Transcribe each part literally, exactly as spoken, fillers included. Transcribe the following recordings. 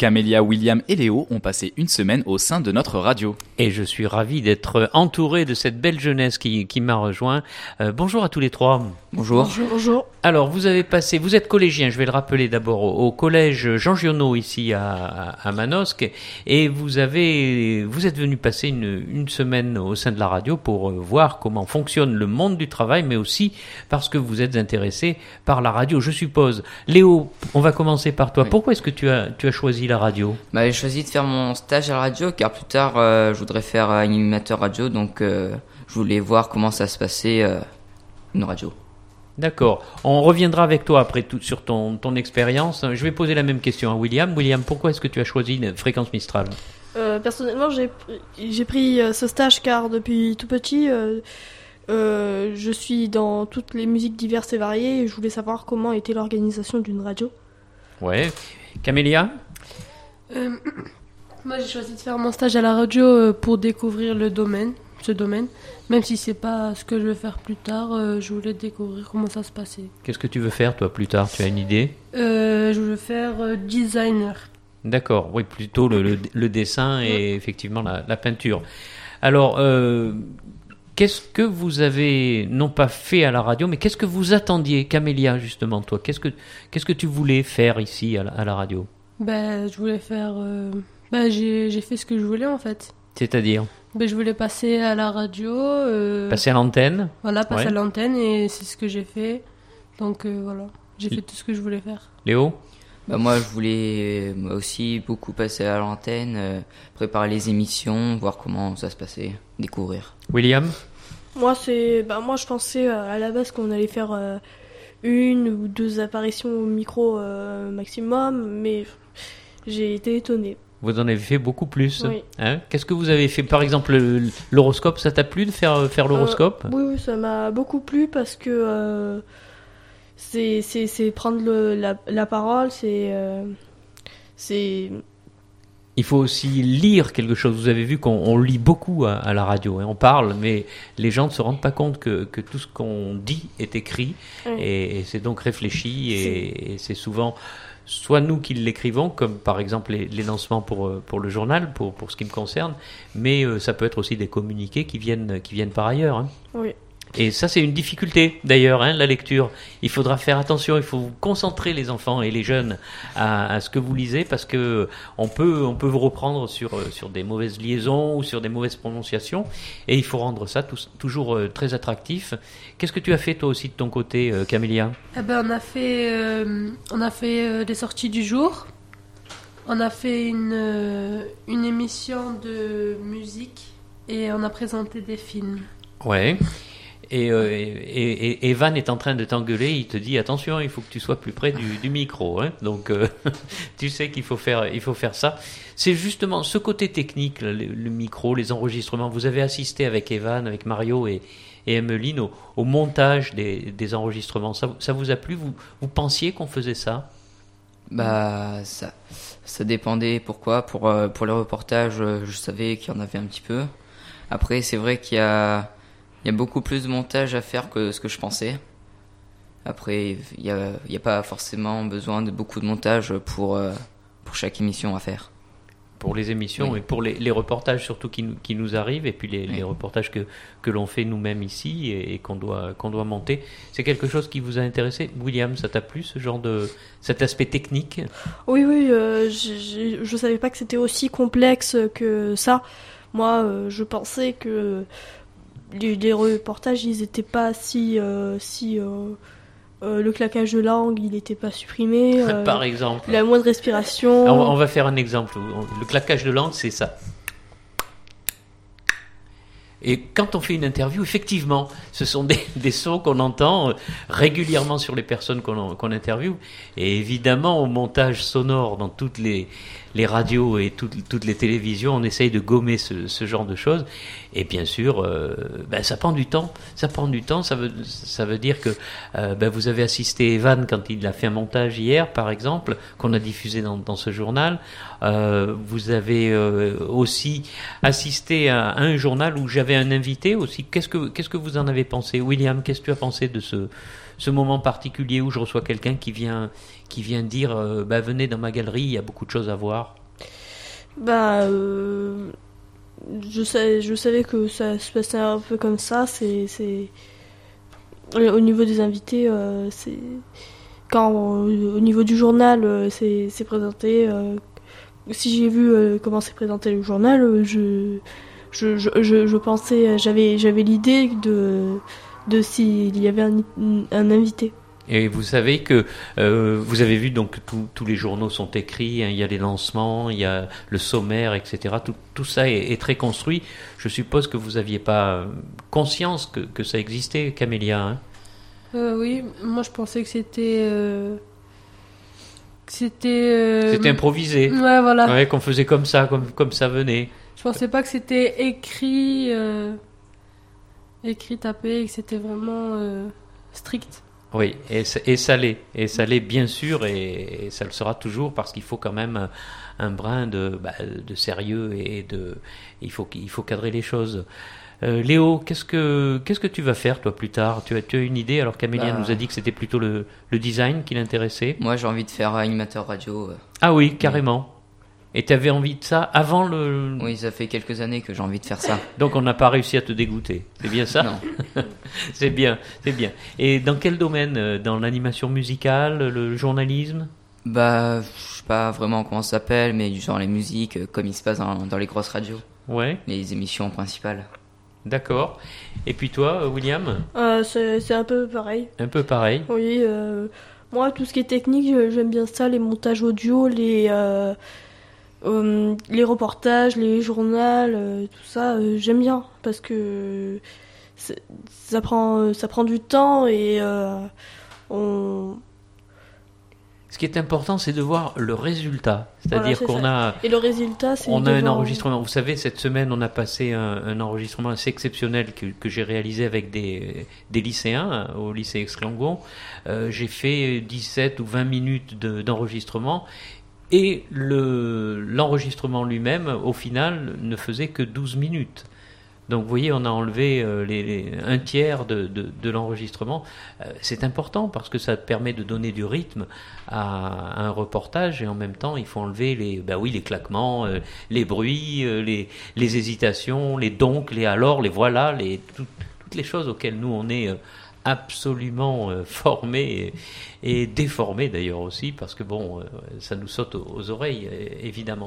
Camélia, William et Léo ont passé une semaine au sein de notre radio. Et je suis ravi d'être entouré de cette belle jeunesse qui, qui m'a rejoint. Euh, bonjour à tous les trois. Bonjour. Bonjour. Bonjour. Alors, vous avez passé, vous êtes collégiens, je vais le rappeler d'abord, au, au collège Jean Giono ici à, à, à Manosque, et vous avez, vous êtes venu passer une, une semaine au sein de la radio pour voir comment fonctionne le monde du travail, mais aussi parce que vous êtes intéressé par la radio, je suppose. Léo, on va commencer par toi. Oui. Pourquoi est-ce que tu as, tu as choisi la radio ? Bah, j'ai choisi de faire mon stage à la radio, car plus tard, euh, je voudrais faire animateur radio, donc euh, je voulais voir comment ça se passait, euh, une radio. D'accord. On reviendra avec toi après tout sur ton, ton expérience. Je vais poser la même question à William. William, pourquoi est-ce que tu as choisi une fréquence Mistral ? euh, Personnellement, j'ai, j'ai pris ce stage car depuis tout petit, euh, euh, je suis dans toutes les musiques diverses et variées et je voulais savoir comment était l'organisation d'une radio. Ouais. Camélia ? euh, Moi, j'ai choisi de faire mon stage à la radio pour découvrir le domaine, ce domaine. Même si c'est pas ce que je veux faire plus tard, euh, je voulais découvrir comment ça se passait. Qu'est-ce que tu veux faire, toi, plus tard ? Tu as une idée ? euh, Je veux faire euh, designer. D'accord, oui, plutôt le, le, le dessin et ouais. effectivement la, la peinture. Alors, euh, qu'est-ce que vous avez, non pas fait à la radio, mais qu'est-ce que vous attendiez, Camélia, justement, toi ? Qu'est-ce que, qu'est-ce que tu voulais faire ici à la, à la radio ? Ben, je voulais faire... Euh, ben, j'ai, j'ai fait ce que je voulais, en fait. C'est-à-dire ? Ben, je voulais passer à la radio. Euh, passer à l'antenne. Voilà, passer ouais. à l'antenne et c'est ce que j'ai fait. Donc euh, voilà, j'ai fait tout ce que je voulais faire. Léo ? Bah, moi, je voulais moi aussi beaucoup passer à l'antenne, euh, préparer les émissions, voir comment ça se passait, découvrir. William ? Moi, c'est, bah, moi, je pensais à la base qu'on allait faire euh, une ou deux apparitions au micro euh, maximum, mais j'ai été étonnée. Vous en avez fait beaucoup plus. Oui. Hein ? Qu'est-ce que vous avez fait ? Par exemple, l'horoscope, ça t'a plu de faire, faire l'horoscope ? euh, Oui, oui, ça m'a beaucoup plu parce que euh, c'est, c'est, c'est prendre le, la, la parole, c'est, euh, c'est... Il faut aussi lire quelque chose. Vous avez vu qu'on on lit beaucoup à, à la radio. Hein. On parle, mais les gens ne se rendent pas compte que, que tout ce qu'on dit est écrit. Oui. Et, et c'est donc réfléchi. Et c'est, et c'est souvent... soit nous qui l'écrivons, comme par exemple les, les lancements pour, pour le journal, pour, pour ce qui me concerne, mais euh, ça peut être aussi des communiqués qui viennent, qui viennent par ailleurs. Hein. Oui. Et ça, c'est une difficulté d'ailleurs, hein, la lecture. Il faudra faire attention, il faut vous concentrer les enfants et les jeunes à, à ce que vous lisez, parce que on peut, on peut vous reprendre sur, sur des mauvaises liaisons ou sur des mauvaises prononciations, et il faut rendre ça tout, toujours euh, très attractif. Qu'est-ce que tu as fait toi aussi de ton côté, euh, Camélia ? Eh ben, on a fait, euh, on a fait euh, des sorties du jour. On a fait une, euh, une émission de musique et on a présenté des films. Ouais. Et, euh, et, et, et Evan est en train de t'engueuler, il te dit attention, il faut que tu sois plus près du, du micro, hein. Donc euh, tu sais qu'il faut faire, il faut faire ça. C'est justement ce côté technique, le, le micro, les enregistrements. Vous avez assisté avec Evan, avec Mario et, et Emeline au, au montage des, des enregistrements. Ça, ça vous a plu ? Vous, vous pensiez qu'on faisait ça ? Bah ça, ça dépendait. Pourquoi ? Pour euh, pour les reportages, euh, je savais qu'il y en avait un petit peu. Après, c'est vrai qu'il y a Il y a beaucoup plus de montage à faire que ce que je pensais. Après, il n'y a, il y a pas forcément besoin de beaucoup de montage pour, euh, pour chaque émission à faire. Pour les émissions oui. et pour les, les reportages surtout qui nous, qui nous arrivent, et puis les, oui. les reportages que, que l'on fait nous-mêmes ici et, et qu'on doit, qu'on doit monter. C'est quelque chose qui vous a intéressé ? William, ça t'a plu, ce genre de, cet aspect technique ? Oui, oui, euh, je ne savais pas que c'était aussi complexe que ça. Moi, euh, je pensais que Les, les reportages, ils étaient pas si, euh, si euh, euh, le claquage de langue, il n'était pas supprimé. Euh, Par exemple. La moindre respiration. Alors, on va faire un exemple. Le claquage de langue, c'est ça. Et quand on fait une interview, effectivement, ce sont des, des sons qu'on entend régulièrement sur les personnes qu'on, qu'on interviewe. Et évidemment, au montage sonore dans toutes les, les radios et toutes, toutes les télévisions, on essaye de gommer ce, ce genre de choses. Et bien sûr, euh, ben, ça prend du temps. Ça prend du temps. Ça veut, ça veut dire que euh, ben, vous avez assisté Evan quand il a fait un montage hier, par exemple, qu'on a diffusé dans, dans ce journal. Euh, vous avez euh, aussi assisté à, à un journal où j'avais avait un invité aussi. Qu'est-ce que, qu'est-ce que vous en avez pensé? William, qu'est-ce que tu as pensé de ce, ce moment particulier où je reçois quelqu'un qui vient, qui vient dire euh, bah, venez dans ma galerie, il y a beaucoup de choses à voir. Bah, euh, je, savais, je savais que ça se passait un peu comme ça. C'est, c'est... Au niveau des invités, euh, c'est... Quand euh, au niveau du journal, euh, c'est, c'est présenté. Euh, si j'ai vu euh, comment c'est présenté le journal, euh, je, je, je, je, je pensais, j'avais, j'avais l'idée de, de s'il y avait un, un invité. Et vous savez que euh, vous avez vu donc tout, tous les journaux sont écrits, hein, il y a les lancements, il y a le sommaire, et cetera. Tout, tout ça est, est très construit. Je suppose que vous n'aviez pas conscience que, que ça existait, Camélia. Hein. Euh, oui, moi je pensais que c'était... Euh... que c'était... Euh... C'était improvisé. Ouais, voilà. Ouais, qu'on faisait comme ça, comme, comme ça venait. Je pensais pas que c'était écrit, euh... écrit, tapé, et que c'était vraiment euh, strict. Oui, et, et ça l'est, et ça l'est bien sûr, et, et ça le sera toujours parce qu'il faut quand même un brin de, bah, de sérieux et de, il faut, il faut cadrer les choses. Euh, Léo, qu'est-ce que, qu'est-ce que tu vas faire toi plus tard? Tu as, tu as une idée? Alors Camélia bah, nous a dit que c'était plutôt le, le design qui l'intéressait. Moi j'ai envie de faire animateur radio. Euh. Ah oui, carrément. Et tu avais envie de ça avant le... Oui, ça fait quelques années que j'ai envie de faire ça. Donc on n'a pas réussi à te dégoûter, c'est bien ça? Non. C'est bien, c'est bien. Et dans quel domaine? Dans l'animation musicale, le journalisme? Bah, je sais pas vraiment comment ça s'appelle, mais du genre les musiques, comme il se passe dans, dans les grosses radios. Ouais. Les émissions principales. D'accord. Et puis toi, William? euh, c'est, c'est un peu pareil. Un peu pareil. Oui, euh, moi tout ce qui est technique, j'aime bien ça, les montages audio, les... Euh, Euh, les reportages, les journaux, euh, tout ça, euh, j'aime bien parce que ça prend, ça prend du temps et euh, on... Ce qui est important, c'est de voir le résultat. C'est-à-dire voilà, c'est qu'on ça. a... Et le résultat, c'est... On a un voir... enregistrement. Vous savez, cette semaine, on a passé un, un enregistrement assez exceptionnel que, que j'ai réalisé avec des, des lycéens au lycée Aix-Langon. Euh, j'ai fait dix-sept ou vingt minutes de, d'enregistrement. Et le, l'enregistrement lui-même, au final, ne faisait que douze minutes. Donc vous voyez, on a enlevé euh, les, les, un tiers de, de, de l'enregistrement. Euh, c'est important parce que ça permet de donner du rythme à, à un reportage et en même temps, il faut enlever les, ben oui, les claquements, euh, les bruits, euh, les, les hésitations, les donc, les alors, les voilà, les, tout, toutes les choses auxquelles nous, on est... Euh, absolument euh, formé et, et déformé d'ailleurs aussi parce que bon euh, ça nous saute aux, aux oreilles euh, évidemment.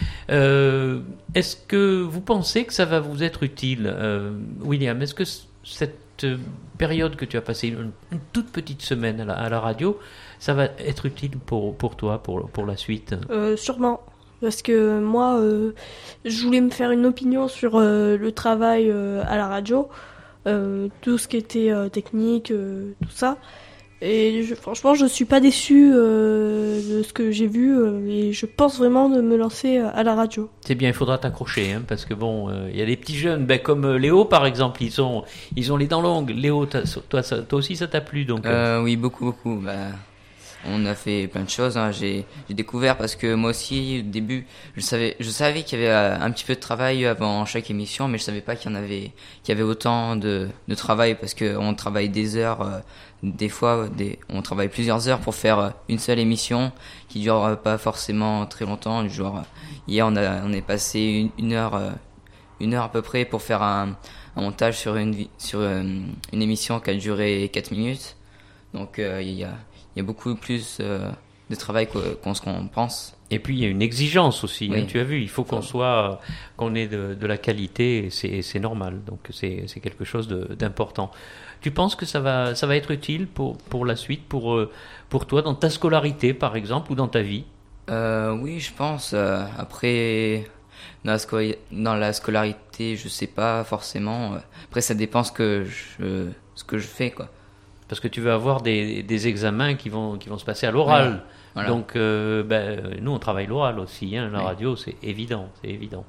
Euh, est-ce que vous pensez que ça va vous être utile, euh, William? Est-ce que c- cette période que tu as passée, une, une toute petite semaine à la, à la radio, ça va être utile pour, pour toi pour, pour la suite? euh, Sûrement. Parce que moi, euh, je voulais me faire une opinion sur euh, le travail euh, à la radio. Euh, tout ce qui était euh, technique, euh, tout ça. Et je, franchement, je suis pas déçue euh, de ce que j'ai vu euh, et je pense vraiment de me lancer à la radio. C'est bien, il faudra t'accrocher, hein, parce que bon, il euh, y a des petits jeunes, ben, comme euh, Léo par exemple, ils sont, ils ont les dents longues. Léo, toi, ça, toi aussi, ça t'a plu donc? Euh, oui, beaucoup, beaucoup. Bah, on a fait plein de choses. Hein. J'ai, j'ai découvert parce que moi aussi, au début, je savais, je savais qu'il y avait un petit peu de travail avant chaque émission, mais je savais pas qu'il y en avait, qu'il y avait autant de, de travail parce que on travaille des heures. Euh, Des fois, des, on travaille plusieurs heures pour faire une seule émission qui dure pas forcément très longtemps. Genre, hier, on a, on est passé une, une heure, une heure à peu près pour faire un, un montage sur une, sur une, une émission qui a duré quatre minutes. Donc, euh, il y a, il y a beaucoup plus euh, de travail qu'on, qu'on pense. Et puis il y a une exigence aussi, oui. hein, tu as vu, il faut qu'on soit, qu'on ait de, de la qualité, et c'est, c'est normal, donc c'est, c'est quelque chose de, d'important. Tu penses que ça va, ça va être utile pour, pour la suite, pour, pour toi, dans ta scolarité par exemple, ou dans ta vie? euh, Oui, je pense. Euh, après, dans la, sco- dans la scolarité, je sais pas forcément. Après, ça dépend ce que je, ce que je fais, quoi. Parce que tu vas avoir des, des examens qui vont, qui vont se passer à l'oral. Ouais. Voilà. Donc, euh, ben, nous, on travaille l'oral aussi. Hein, la oui. radio, c'est évident, c'est évident.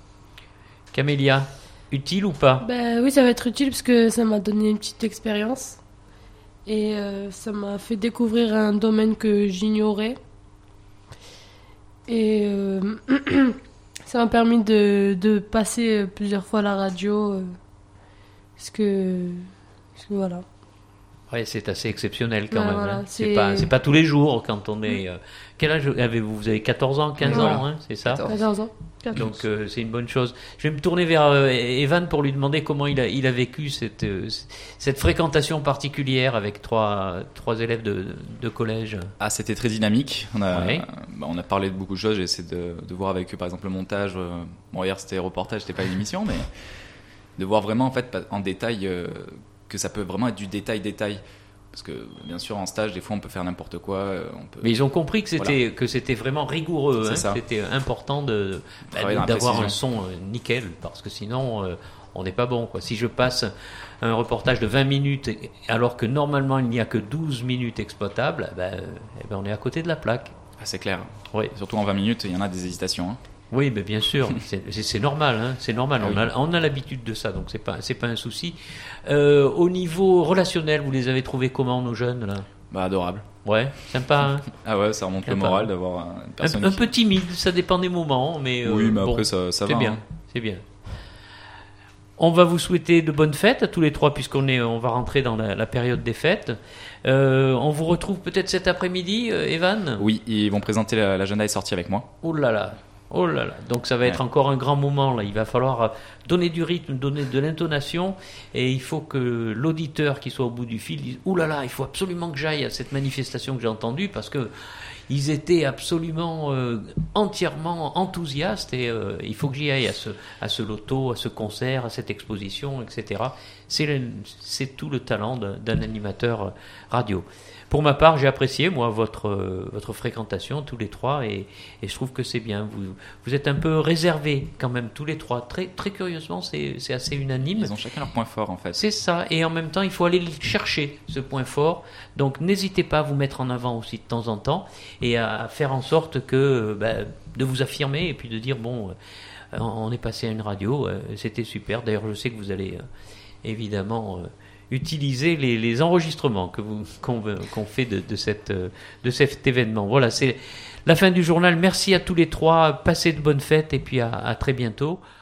Camélia, utile ou pas? Ben oui, ça va être utile parce que ça m'a donné une petite expérience. Et euh, ça m'a fait découvrir un domaine que j'ignorais. Et euh, ça m'a permis de, de passer plusieurs fois à la radio. Parce que, parce que voilà. Ouais, c'est assez exceptionnel quand Ouais, même. voilà, hein. C'est c'est- pas, c'est pas tous les jours quand on est. euh, Quel âge avez-vous? Vous avez quatorze ans, quinze Voilà. ans, hein, c'est ça? quatorze. quatorze ans. Donc euh, c'est une bonne chose. Je vais me tourner vers euh, Evan pour lui demander comment il a, il a vécu cette, euh, cette fréquentation particulière avec trois, trois élèves de, de collège. Ah, c'était très dynamique. On a, Ouais. bah, on a parlé de beaucoup de choses. J'ai essayé de, de voir avec eux, par exemple, le montage. euh, Bon, hier, c'était reportage, c'était pas une émission, mais de voir vraiment, en fait, en détail, euh, que ça peut vraiment être du détail-détail. Parce que, bien sûr, en stage, des fois, on peut faire n'importe quoi. euh, On peut... Mais ils ont compris que c'était, que c'était vraiment rigoureux. C'est Hein, ça. c'était important de, bah, Travailler dans la d'avoir un précision. son euh, nickel, parce que sinon, euh, on n'est pas bon. Quoi. Si je passe un reportage de vingt minutes, alors que normalement, il n'y a que douze minutes exploitables, ben, euh, eh ben, on est à côté de la plaque. Ah, c'est clair. Oui. Surtout en vingt minutes, il y en a des hésitations. hein. Oui, mais bien sûr, c'est, c'est, c'est normal, hein, c'est normal. Ah on, oui. a, on a l'habitude de ça, donc c'est pas, c'est pas un souci. Euh, au niveau relationnel, vous les avez trouvés comment nos jeunes là? Bah, adorable. Ouais, sympa. Hein. Ah ouais, ça remonte le Sympa. moral d'avoir une un, personne un qui... peu timide, ça dépend des moments, mais euh, Oui, mais bon, après, ça, ça c'est va. bien, hein. c'est bien. On va vous souhaiter de bonnes fêtes à tous les trois, puisqu'on est, on va rentrer dans la, la période des fêtes. Euh, on vous retrouve peut-être cet après-midi, euh, Evan. Oui, ils vont présenter la- l'agenda est sorti avec moi. Oh là là, oh là là. Donc ça va être Ouais. encore un grand moment là. Il va falloir euh, donner du rythme, donner de l'intonation, et il faut que l'auditeur qui soit au bout du fil dise oh là là, il faut absolument que j'aille à cette manifestation que j'ai entendue parce que ils étaient absolument euh, entièrement enthousiastes et euh, il faut que j'y aille à ce à ce loto, à ce concert, à cette exposition, et cetera. C'est le- c'est tout le talent d'un, d'un animateur euh, radio. Pour ma part, j'ai apprécié, moi, votre, euh, votre fréquentation, tous les trois, et, et je trouve que c'est bien. Vous, vous êtes un peu réservés, quand même, tous les trois. Très, très curieusement, c'est, c'est assez unanime. Ils ont chacun leur point fort, en fait. C'est ça, et en même temps, il faut aller le chercher, ce point fort. Donc, n'hésitez pas à vous mettre en avant aussi de temps en temps, et à faire en sorte que, euh, bah, de vous affirmer, et puis de dire, bon, euh, on est passé à une radio, euh, c'était super. D'ailleurs, je sais que vous allez, euh, évidemment... euh, utiliser les, les enregistrements que vous, qu'on, qu'on fait de, de, cette, de cet événement. Voilà, c'est la fin du journal. Merci à tous les trois. Passez de bonnes fêtes et puis à, à très bientôt.